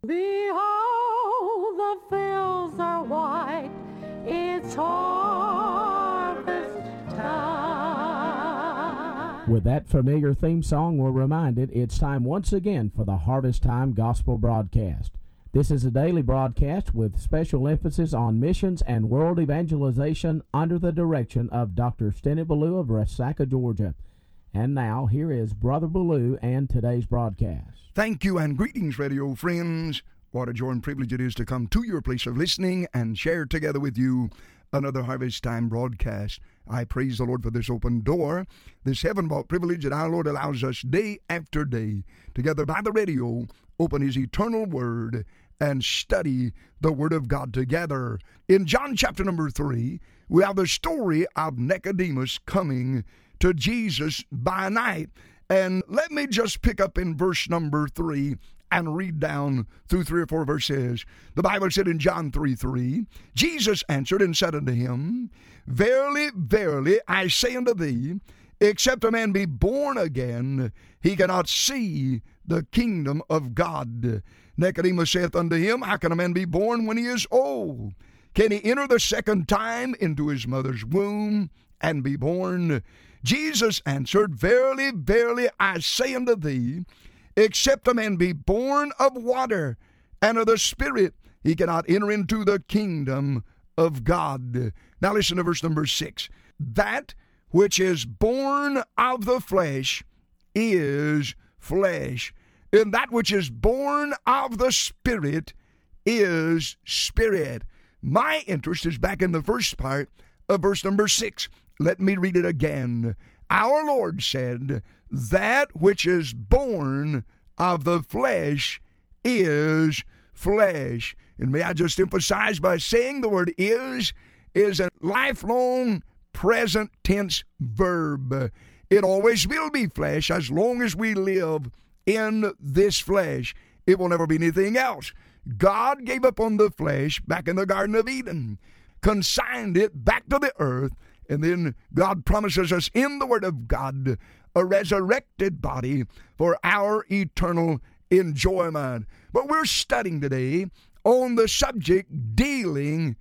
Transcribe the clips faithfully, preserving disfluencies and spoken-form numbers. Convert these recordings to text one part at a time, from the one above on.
Behold, the fields are white, it's harvest time. With that familiar theme song, we're reminded it's time once again for the Harvest Time Gospel Broadcast. This is a daily broadcast with special emphasis on missions and world evangelization under the direction of Doctor Stennett Ballou of Resaca, Georgia. And now, here is Brother Ballou and today's broadcast. Thank you and greetings, radio friends. What a joy and privilege it is to come to your place of listening and share together with you another Harvest Time broadcast. I praise the Lord for this open door, this heaven-bought privilege that our Lord allows us day after day, together by the radio, open His eternal Word and study the Word of God together. In John chapter number three, we have the story of Nicodemus coming to Jesus by night. And let me just pick up in verse number three and read down through three or four verses. The Bible said in John three three, Jesus answered and said unto him, Verily, verily, I say unto thee, except a man be born again, he cannot see the kingdom of God. Nicodemus saith unto him, How can a man be born when he is old? Can he enter the second time into his mother's womb and be born? Jesus answered, Verily, verily, I say unto thee, except a man be born of water and of the Spirit, he cannot enter into the kingdom of God. Now listen to verse number six. That which is born of the flesh is flesh, and that which is born of the Spirit is spirit. My interest is back in the first part of verse number six. Let me read it again. Our Lord said, That which is born of the flesh is flesh. And may I just emphasize by saying the word is, is a lifelong present tense verb. It always will be flesh as long as we live in this flesh. It will never be anything else. God gave up on the flesh back in the Garden of Eden, consigned it back to the earth, and then God promises us in the Word of God a resurrected body for our eternal enjoyment. But we're studying today on the subject dealing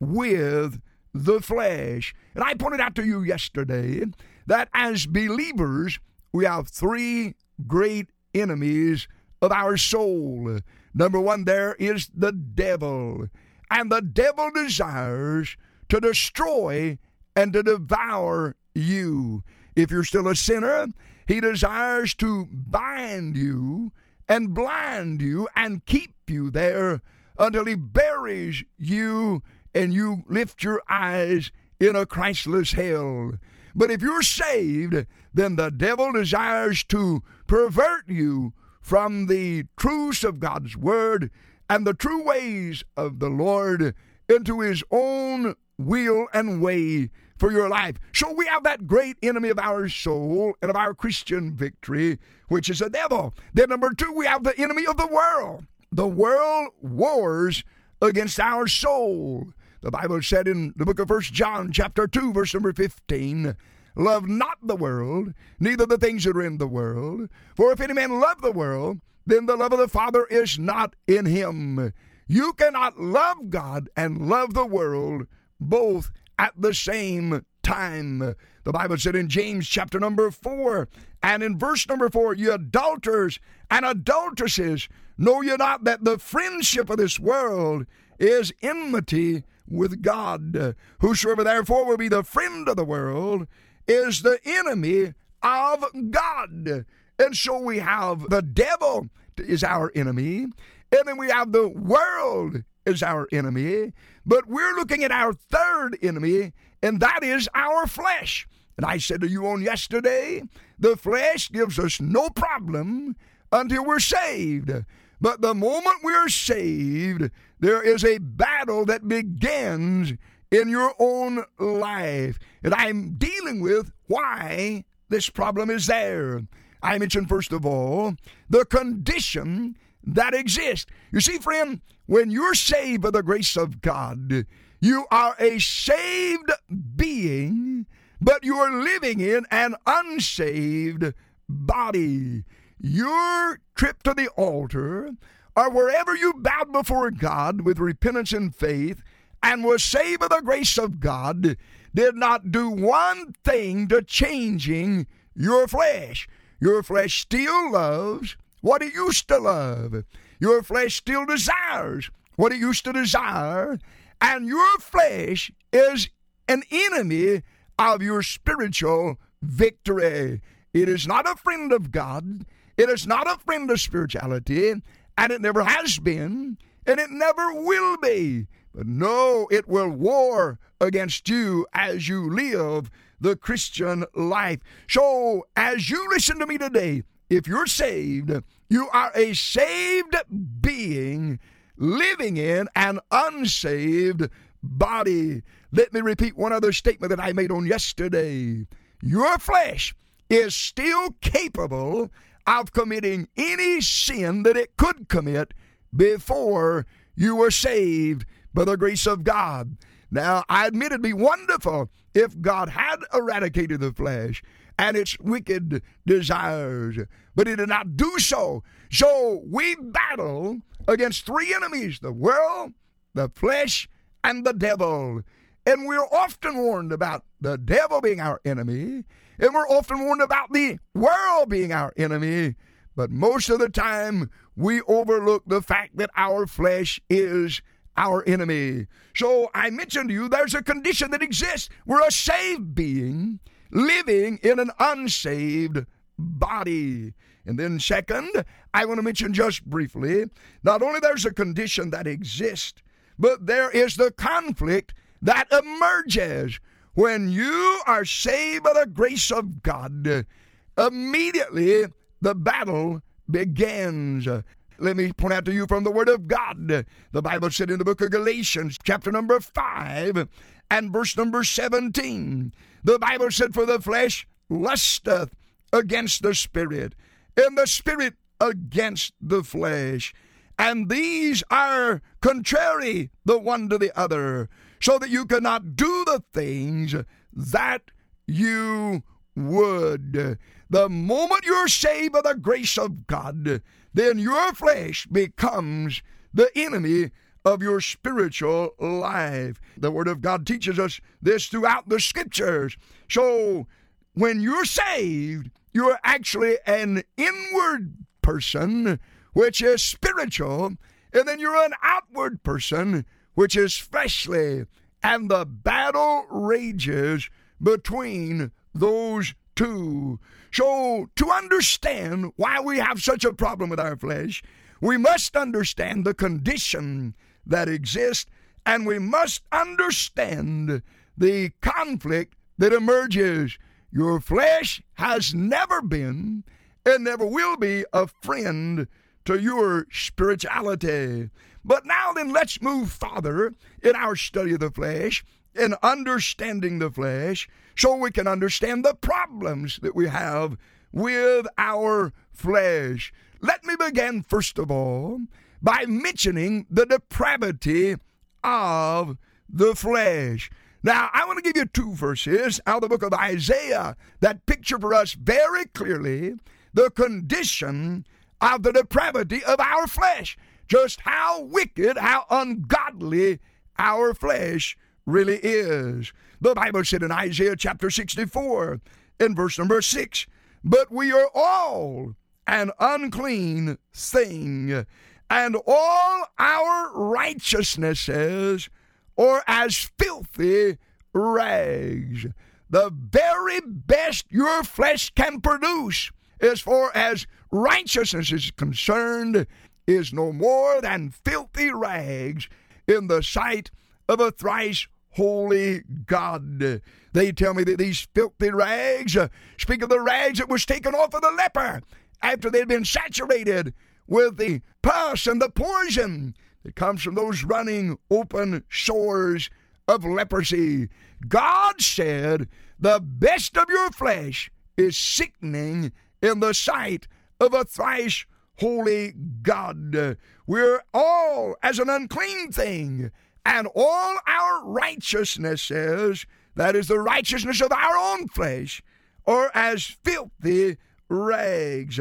with the flesh. And I pointed out to you yesterday that as believers, we have three great enemies of our soul. Number one, there is the devil. And the devil desires to destroy and to devour you. If you're still a sinner, he desires to bind you and blind you and keep you there until he buries you and you lift your eyes in a Christless hell. But if you're saved, then the devil desires to pervert you from the truths of God's Word and the true ways of the Lord into his own will and way for your life. So we have that great enemy of our soul and of our Christian victory, which is the devil. Then number two, we have the enemy of the world. The world wars against our soul. The Bible said in the book of First John chapter two, verse number fifteen, Love not the world, neither the things that are in the world. For if any man love the world, then the love of the Father is not in him. You cannot love God and love the world both at the same time. The Bible said in James chapter number four and in verse number four, You adulterers and adulteresses, know ye not that the friendship of this world is enmity with God? Whosoever therefore will be the friend of the world is the enemy of God. And so we have the devil is our enemy, and then we have the world is our enemy, but we're looking at our third enemy, and that is our flesh. And I said to you on yesterday, the flesh gives us no problem until we're saved. But the moment we're saved, there is a battle that begins in your own life. And I'm dealing with why this problem is there. I mentioned, first of all, the condition that exists. You see, friend, when you're saved by the grace of God, you are a saved being, but you are living in an unsaved body. Your trip to the altar or wherever you bowed before God with repentance and faith and was saved by the grace of God, did not do one thing to changing your flesh. Your flesh still loves what it used to love. Your flesh still desires what it used to desire. And your flesh is an enemy of your spiritual victory. It is not a friend of God. It is not a friend of spirituality. And it never has been. And it never will be. But no, it will war against you as you live the Christian life. So, as you listen to me today, if you're saved, you are a saved being living in an unsaved body. Let me repeat one other statement that I made on yesterday. Your flesh is still capable of committing any sin that it could commit before you were saved by the grace of God. Now, I admit it'd be wonderful if God had eradicated the flesh and its wicked desires, but He did not do so. So we battle against three enemies: the world, the flesh, and the devil. And we're often warned about the devil being our enemy, and we're often warned about the world being our enemy, but most of the time we overlook the fact that our flesh is our enemy. So I mentioned to you there's a condition that exists. We're a saved being living in an unsaved body. And then second, I want to mention just briefly, not only there's a condition that exists, but there is the conflict that emerges when you are saved by the grace of God. Immediately the battle begins. Let me point out to you from the Word of God. The Bible said in the book of Galatians, chapter number five, and verse number seventeen, the Bible said, "For the flesh lusteth against the Spirit, and the Spirit against the flesh. And these are contrary the one to the other, so that you cannot do the things that you would." The moment you're saved by the grace of God, then your flesh becomes the enemy of your spiritual life. The Word of God teaches us this throughout the Scriptures. So when you're saved, you're actually an inward person, which is spiritual, and then you're an outward person, which is fleshly. And the battle rages between those two. So to understand why we have such a problem with our flesh, we must understand the condition that exists, and we must understand the conflict that emerges. Your flesh has never been and never will be a friend to your spirituality. But now then, let's move farther in our study of the flesh, in understanding the flesh, so we can understand the problems that we have with our flesh. Let me begin, first of all, by mentioning the depravity of the flesh. Now, I want to give you two verses out of the book of Isaiah that picture for us very clearly the condition of the depravity of our flesh. Just how wicked, how ungodly our flesh really is. The Bible said in Isaiah chapter sixty-four, in verse number six, "But we are all an unclean thing, and all our righteousnesses are as filthy rags." The very best your flesh can produce, as far as righteousness is concerned, is no more than filthy rags in the sight of a thrice holy God. They tell me that these filthy rags uh, speak of the rags that was taken off of the leper after they'd been saturated with the pus and the poison that comes from those running open sores of leprosy. God said the best of your flesh is sickening in the sight of a thrice holy God. We're all as an unclean thing, and all our righteousnesses, that is the righteousness of our own flesh, are as filthy rags.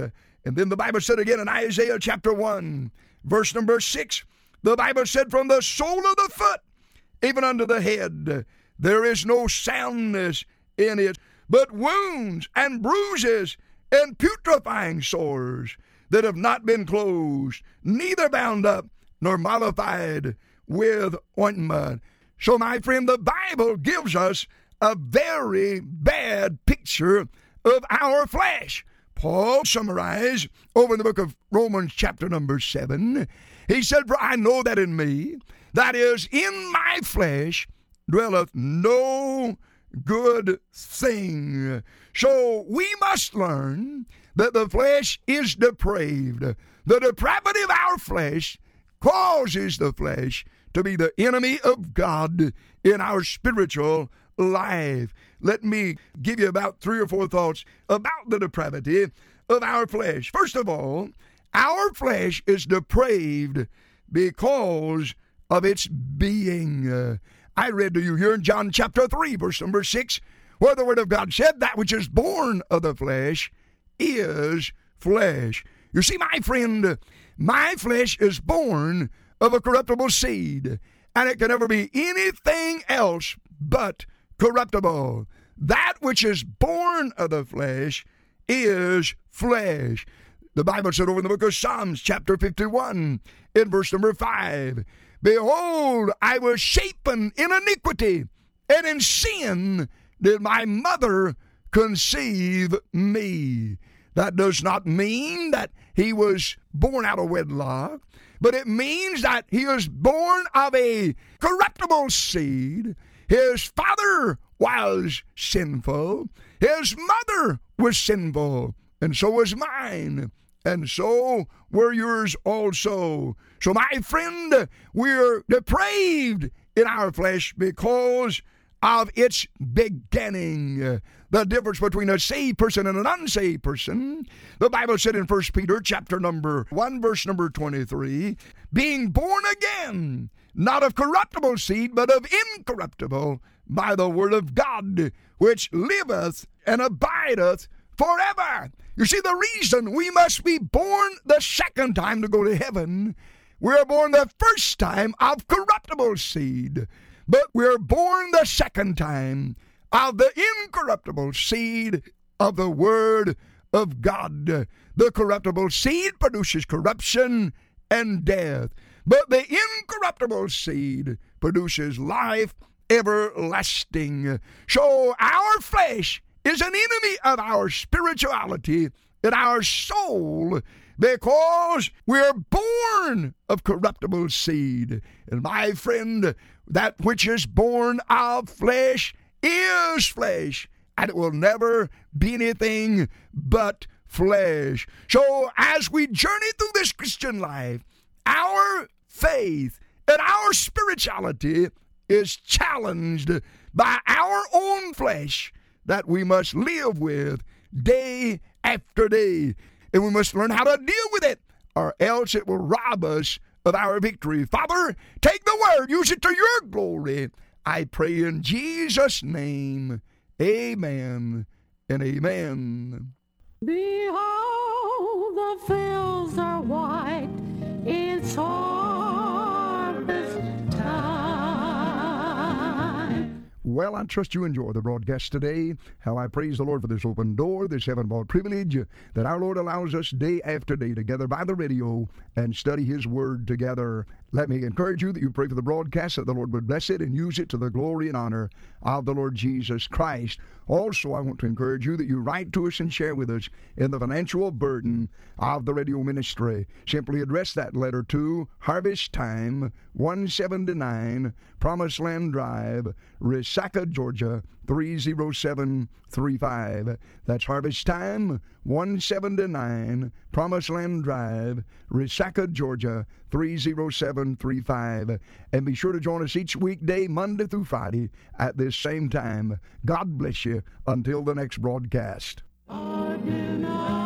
And then the Bible said again in Isaiah chapter one, verse number six, the Bible said, from the sole of the foot, even unto the head, there is no soundness in it, but wounds and bruises and putrefying sores that have not been closed, neither bound up nor mollified with ointment. So, my friend, the Bible gives us a very bad picture of our flesh. Paul summarized over in the book of Romans chapter number seven. He said, for I know that in me, that is, in my flesh, dwelleth no good thing. So we must learn that the flesh is depraved. The depravity of our flesh causes the flesh to be the enemy of God in our spiritual life. Let me give you about three or four thoughts about the depravity of our flesh. First of all, our flesh is depraved because of its being. Uh, I read to you here in John chapter three, verse number six, where the Word of God said, that which is born of the flesh is flesh. You see, my friend, my flesh is born of a corruptible seed, and it can never be anything else but corruptible. That which is born of the flesh is flesh. The Bible said over in the book of Psalms, chapter fifty-one, in verse number five, behold, I was shapen in iniquity, and in sin did my mother conceive me. That does not mean that he was born out of wedlock, but it means that he was born of a corruptible seed. His father was sinful. His mother was sinful. And so was mine. And so were yours also. So, my friend, we're depraved in our flesh because of its beginning. The difference between a saved person and an unsaved person, the Bible said in First Peter chapter number one, verse number twenty-three, being born again, not of corruptible seed, but of incorruptible, by the word of God, which liveth and abideth forever. You see, the reason we must be born the second time to go to heaven, we're born the first time of corruptible seed, but we're born the second time of the incorruptible seed of the Word of God. The corruptible seed produces corruption and death, but the incorruptible seed produces life everlasting. So our flesh is an enemy of our spirituality and our soul because we're born of corruptible seed. And my friend, that which is born of flesh is flesh, and it will never be anything but flesh. So as we journey through this Christian life, our faith and our spirituality is challenged by our own flesh that we must live with day after day. And we must learn how to deal with it, or else it will rob us of our victory. Father, take the word, use it to your glory. I pray in Jesus' name, amen and amen. Behold, the fields are white, it's harvest time. Well, I trust you enjoy the broadcast today. How I praise the Lord for this open door, this heaven-born privilege that our Lord allows us day after day to gather by the radio and study His Word together. Let me encourage you that you pray for the broadcast, that the Lord would bless it and use it to the glory and honor of the Lord Jesus Christ. Also, I want to encourage you that you write to us and share with us in the financial burden of the radio ministry. Simply address that letter to Harvest Time, one seventy-nine Promised Land Drive, Resaca, Georgia, three oh seven three five. That's Harvest Time, one seventy-nine Promised Land Drive, Resaca, Georgia, three oh seven three five. And be sure to join us each weekday, Monday through Friday, at this same time. God bless you until the next broadcast. I do not